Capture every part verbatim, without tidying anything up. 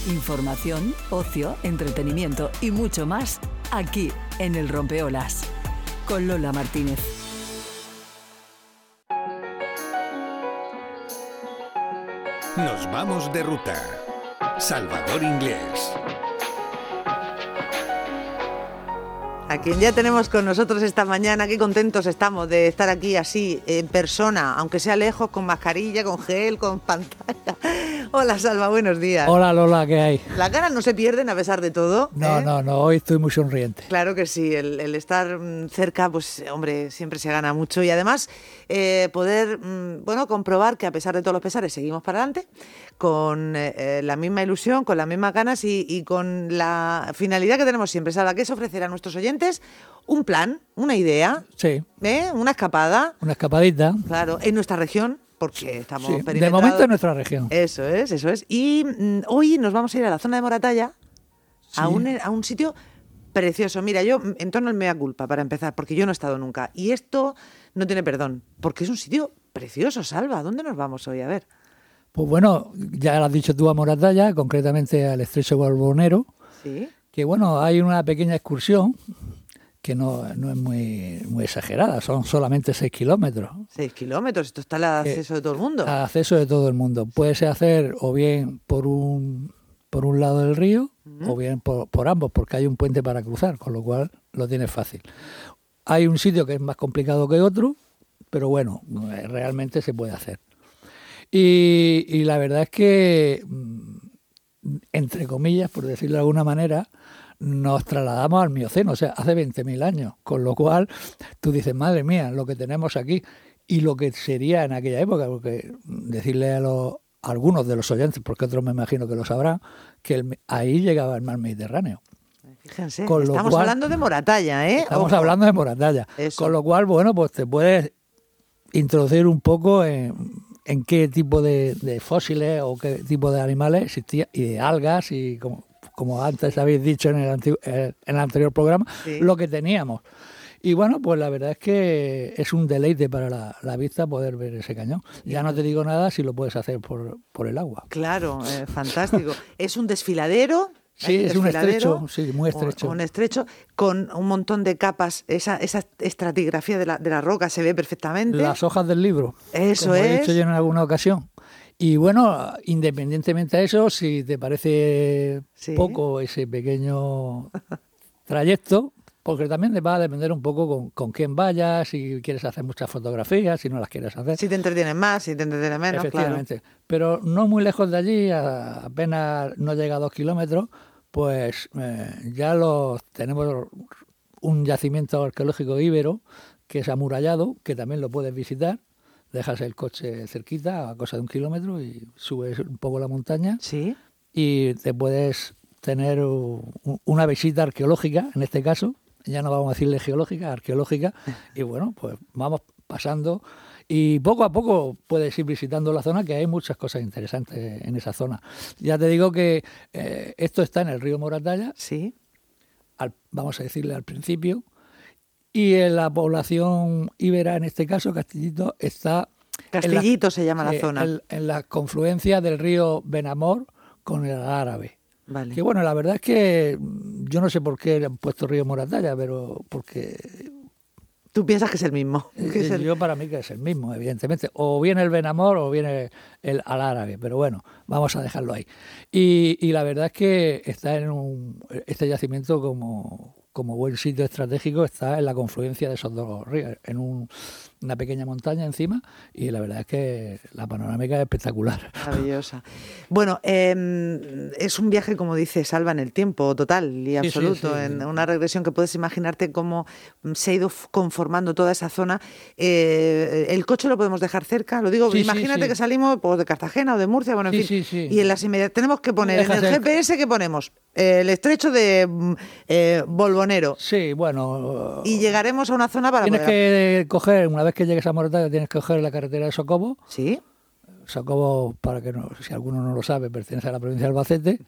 Información, ocio, entretenimiento y mucho más aquí en El Rompeolas con Lola Martínez. Nos vamos de ruta. Salvador Inglés. A quien ya tenemos con nosotros esta mañana, qué contentos estamos de estar aquí así, en persona, aunque sea lejos, con mascarilla, con gel, con pantalla. Hola Salva, buenos días. Hola Lola, ¿qué hay? ¿Las ganas no se pierden a pesar de todo? No, ¿eh? no, no, hoy estoy muy sonriente. Claro que sí, el, el estar cerca, pues hombre, siempre se gana mucho y además eh, poder, mmm, bueno, comprobar que a pesar de todos los pesares seguimos para adelante con eh, la misma ilusión, con las mismas ganas y, y con la finalidad que tenemos siempre, Salva, que es ofrecer a nuestros oyentes un plan, una idea, sí, ¿eh? Una escapada. Una escapadita. Claro, en nuestra región, porque estamos sí, perimetrados. De momento en nuestra región. Eso es, eso es. Y mmm, hoy nos vamos a ir a la zona de Moratalla, sí. a, un, a un sitio precioso. Mira, yo en torno al mea culpa, para empezar, porque yo no he estado nunca. Y esto no tiene perdón, porque es un sitio precioso, Salva. ¿Dónde nos vamos hoy? A ver. Pues bueno, ya lo has dicho tú, a Moratalla, concretamente al Estrecho Borbonero. Sí. Que bueno, hay una pequeña excursión que no, no es muy, muy exagerada, son solamente seis kilómetros. Seis kilómetros, esto está al acceso eh, de todo el mundo. Al acceso de todo el mundo. Puedes hacer o bien por un por un lado del río, uh-huh. o bien por, por ambos, porque hay un puente para cruzar, con lo cual lo tienes fácil. Hay un sitio que es más complicado que otro, pero bueno, realmente se puede hacer. Y, y la verdad es que, entre comillas, por decirlo de alguna manera, nos trasladamos al Mioceno, o sea, hace veinte mil años, con lo cual tú dices, madre mía, lo que tenemos aquí y lo que sería en aquella época, porque decirle a, los, a algunos de los oyentes, porque otros me imagino que lo sabrán, que el, ahí llegaba el mar Mediterráneo. Fíjense, con lo estamos cual, hablando de Moratalla, ¿eh? Estamos Ojo. hablando de Moratalla, Eso. Con lo cual, bueno, pues te puedes introducir un poco en, en qué tipo de, de fósiles o qué tipo de animales existía, y de algas, y como, como antes habéis dicho en el, anti, en el anterior programa, sí. Lo que teníamos. Y bueno, pues la verdad es que es un deleite para la, la vista poder ver ese cañón. Ya no te digo nada si lo puedes hacer por, por el agua. Claro, eh, fantástico. Es un desfiladero. Sí, es un estrecho, sí, muy estrecho. Un, un estrecho con un montón de capas, esa, esa estratigrafía de la, de la roca se ve perfectamente. Las hojas del libro. Eso como es. he dicho yo en alguna ocasión. Y bueno, independientemente de eso, si te parece sí. poco ese pequeño trayecto, porque también va a depender un poco con, con quién vayas, si quieres hacer muchas fotografías, si no las quieres hacer. Si te entretienes más, si te entretienes menos, efectivamente. Claro. Pero no muy lejos de allí, a, apenas no llega a dos kilómetros, pues eh, ya los tenemos un yacimiento arqueológico íbero que es amurallado, que también lo puedes visitar. Dejas el coche cerquita, a cosa de un kilómetro, y subes un poco la montaña. Sí. Y te puedes tener una visita arqueológica, en este caso, ya no vamos a decirle geológica, arqueológica, y bueno, pues vamos pasando y poco a poco puedes ir visitando la zona, que hay muchas cosas interesantes en esa zona. Ya te digo que eh, esto está en el río Moratalla, sí. al, vamos a decirle al principio, y en la población íbera, en este caso, Castillito, está... Castillito la, se llama la eh, zona. En, en la confluencia del río Benamor con el Árabe. Vale. Que bueno, la verdad es que yo no sé por qué le han puesto río Moratalla, pero porque... Tú piensas que es el mismo. Que es el... Yo para mí que es el mismo, evidentemente. O viene el Benamor o viene el al Árabe, pero bueno, vamos a dejarlo ahí. Y, y la verdad es que está en un este yacimiento como, como buen sitio estratégico, está en la confluencia de esos dos ríos, en un, una pequeña montaña encima, y la verdad es que la panorámica es espectacular. Maravillosa. Bueno, eh, es un viaje, como dice Salva, en el tiempo total y absoluto, sí, sí, sí, en sí. una regresión que puedes imaginarte cómo se ha ido conformando toda esa zona. Eh, el coche lo podemos dejar cerca, lo digo, sí, imagínate sí, sí. que salimos pues, de Cartagena o de Murcia, bueno, en sí, fin, sí, sí. y en las inmediatas tenemos que poner en el G P S que ponemos eh, el estrecho de eh, Borbonero. Sí, bueno. Y llegaremos a una zona para Tienes poder... que coger, una vez que llegues a Moratalla, tienes que coger la carretera de Socobo. Sí. Socobo, para que no, si alguno no lo sabe, pertenece a la provincia de Albacete,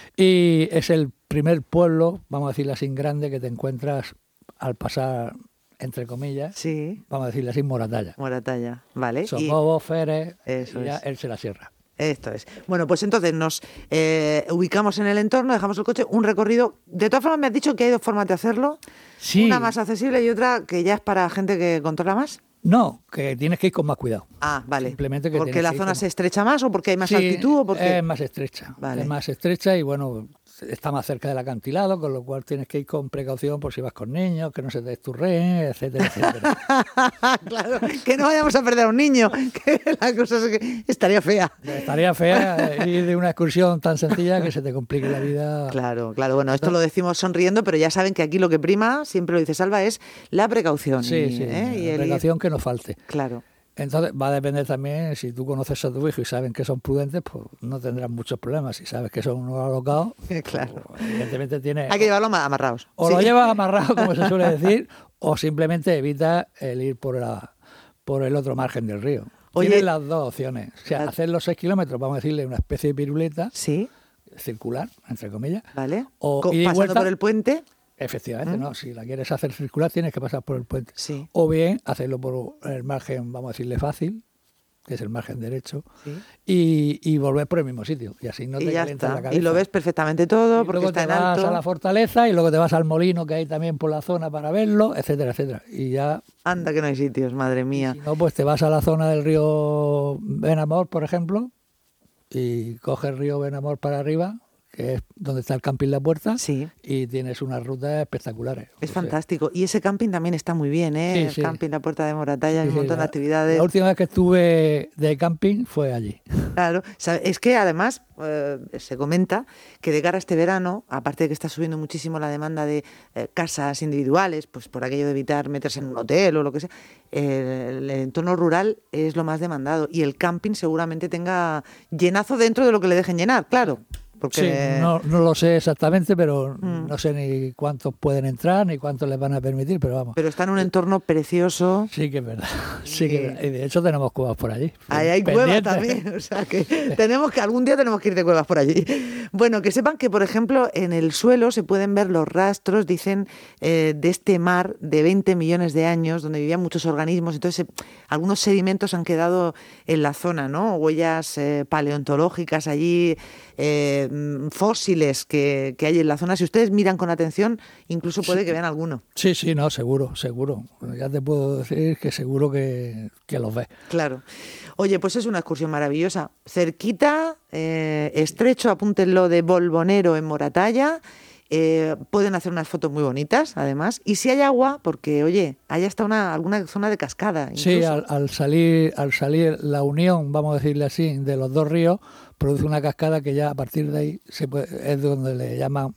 y es el primer pueblo, vamos a decirlo así, grande que te encuentras al pasar, entre comillas, sí. vamos a decirlo así, Moratalla. Moratalla, vale. Socobo, y... Férez, Eso y ya es. Elche la Sierra. Esto es. Bueno, pues entonces nos eh, ubicamos en el entorno, dejamos el coche, un recorrido. De todas formas, me has dicho que hay dos formas de hacerlo. Sí. Una más accesible y otra que ya es para gente que controla más. No, que tienes que ir con más cuidado. Ah, vale. Simplemente que ¿Porque tienes la que ir zona con- se estrecha más o porque hay más Sí, altitud? O porque... es más estrecha. Vale. Es más estrecha y bueno, está más cerca del acantilado, con lo cual tienes que ir con precaución por si vas con niños, que no se te esturreen, etcétera, etcétera. Claro, que no vayamos a perder a un niño, que la cosa es que estaría fea. Estaría fea ir de una excursión tan sencilla que se te complique la vida. Claro, claro. Bueno, esto lo decimos sonriendo, pero ya saben que aquí lo que prima, siempre lo dice Salva, es la precaución. Sí, y, sí, ¿eh? y la el ir- precaución que no falte. Claro. Entonces va a depender también, si tú conoces a tu hijo y saben que son prudentes, pues no tendrás muchos problemas. Si sabes que son unos alocados, Claro. pues, evidentemente tienes... Hay que llevarlo ama- amarrados. O Sí. lo llevas amarrado, como se suele decir, o simplemente evitas el ir por, la, por el otro margen del río. Oye, Tienes las dos opciones. O sea, la- hacer los seis kilómetros, vamos a decirle una especie de piruleta Sí, circular, entre comillas. vale. O Co- ida y pasando vuelta. por el puente. Efectivamente, ¿no? Si la quieres hacer circular, tienes que pasar por el puente. Sí. O bien hacerlo por el margen, vamos a decirle fácil, que es el margen derecho, Sí. y, y volver por el mismo sitio. Y así no te y ya calientas la está. cabeza. Y lo ves perfectamente todo Y porque luego está te en vas alto. a la fortaleza y luego te vas al molino que hay también por la zona para verlo, etcétera, etcétera. Y ya, Anda que no hay sitios, madre mía. si no, pues te vas a la zona del río Benamor, por ejemplo, y coges el río Benamor para arriba, que es donde está el camping La Puerta, Sí. y tienes unas rutas espectaculares. Es O sea, fantástico. Y ese camping también está muy bien, ¿eh? Sí, el sí. camping La Puerta de Moratalla, hay un sí, montón de la- actividades. La última vez que estuve de camping fue allí. Claro, sabe- es que además eh, se comenta que de cara a este verano, aparte de que está subiendo muchísimo la demanda de eh, casas individuales, pues por aquello de evitar meterse en un hotel o lo que sea, eh, el entorno rural es lo más demandado y el camping seguramente tenga llenazo dentro de lo que le dejen llenar, claro. Porque Sí, no, no lo sé exactamente, pero Mm. no sé ni cuántos pueden entrar ni cuántos les van a permitir, pero vamos. pero está en un entorno precioso. Sí que es verdad. Sí que es verdad. Y de hecho tenemos cuevas por allí. Ahí hay cuevas pendientes. también, o sea que tenemos que algún día tenemos que ir de cuevas por allí. Bueno, que sepan que, por ejemplo, en el suelo se pueden ver los rastros, dicen, eh, de este mar de veinte millones de años, donde vivían muchos organismos. Entonces, eh, algunos sedimentos han quedado en la zona, ¿no? Huellas eh, paleontológicas allí, eh, mm, fósiles que, que hay en la zona. Si ustedes miran con atención, incluso puede que vean alguno. Sí, sí, no, seguro, seguro. Ya te puedo decir que seguro que, que los ves. Claro. Oye, pues es una excursión maravillosa. Cerquita, eh, estrecho, apúntenlo, de Bolbonero en Moratalla. Eh, pueden hacer unas fotos muy bonitas, además. Y si hay agua, porque, oye, hay hasta una, alguna zona de cascada. Sí, incluso. al, al salir al salir la unión, vamos a decirle así, de los dos ríos, produce una cascada que ya a partir de ahí se puede, es donde le llaman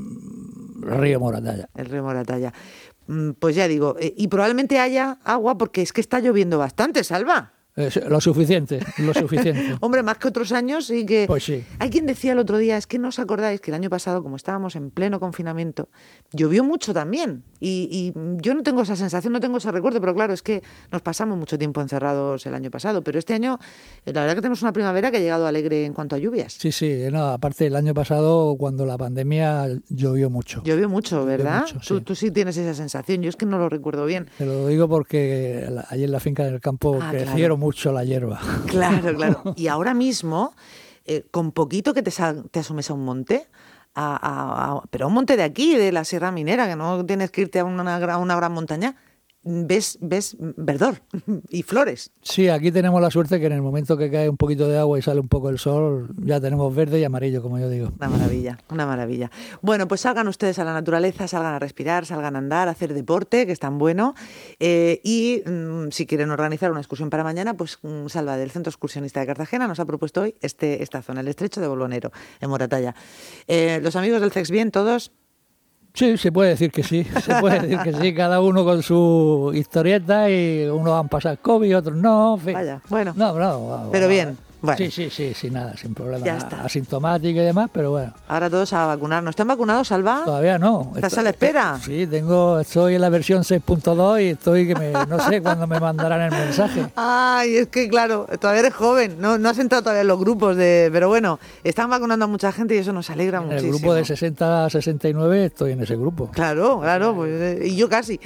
mm, río Moratalla. El río Moratalla. Mm, Pues ya digo, eh, y probablemente haya agua porque es que está lloviendo bastante, Salva. Es lo suficiente, lo suficiente. Hombre, más que otros años, sí que... Pues sí. Hay quien decía el otro día, es que no os acordáis que el año pasado, como estábamos en pleno confinamiento, llovió mucho también. Y, y yo no tengo esa sensación, no tengo ese recuerdo, pero claro, es que nos pasamos mucho tiempo encerrados el año pasado. Pero este año, eh, la verdad que tenemos una primavera que ha llegado alegre en cuanto a lluvias. Sí, sí, no, aparte el año pasado cuando la pandemia llovió mucho. Llovió mucho, ¿verdad? mucho, tú, sí. tú sí tienes esa sensación, yo es que no lo recuerdo bien. Te lo digo porque la- allí en la finca del campo Ah, crecieron claro. mucho la hierba. Claro, claro. Y ahora mismo, eh, con poquito que te, sal- te asumes a un monte, a, a- a- pero a un monte de aquí, de la Sierra Minera, que no tienes que irte a una, gra- a una gran montaña, ves, ves verdor y flores. Sí, aquí tenemos la suerte que en el momento que cae un poquito de agua y sale un poco el sol, ya tenemos verde y amarillo, como yo digo. Una maravilla, una maravilla. Bueno, pues salgan ustedes a la naturaleza, salgan a respirar, salgan a andar, a hacer deporte, que es tan bueno. Eh, y mm, si quieren organizar una excursión para mañana, pues mm, Salva del Centro Excursionista de Cartagena nos ha propuesto hoy este, esta zona, el estrecho de Bolbonero, en Moratalla. Eh, los amigos del C E X bien, todos. Sí, se puede decir que sí, se puede decir que sí, cada uno con su historieta y unos han pasado COVID, otros no, en fin. Vaya, bueno. No, no, Pero bien, bueno. Sí, sí, sí, sí, nada, sin problema. Ya está. Asintomático y demás, pero bueno, Ahora todos a vacunarnos. ¿Están vacunados, Salva? todavía no. ¿Estás Esto- a la espera? Sí, tengo, estoy en la versión seis punto dos y estoy que me, no sé cuándo me mandarán el mensaje. Ay, es que claro, todavía eres joven, no, no has entrado todavía en los grupos de... Pero bueno, están vacunando a mucha gente y eso nos alegra En el muchísimo. grupo de sesenta a sesenta y nueve estoy en ese grupo. Claro, claro, pues, eh, y yo casi.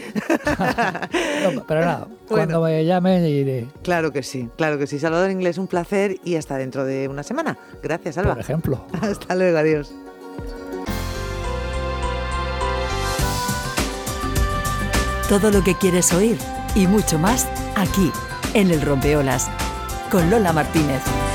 No, pero nada, Bueno. cuando me llamen iré. Claro que sí, claro que sí. Salvador Inglés, un placer y hasta dentro de una semana. Gracias, Alba. Por ejemplo. Hasta luego, adiós. Todo lo que quieres oír y mucho más aquí, en El Rompeolas, con Lola Martínez.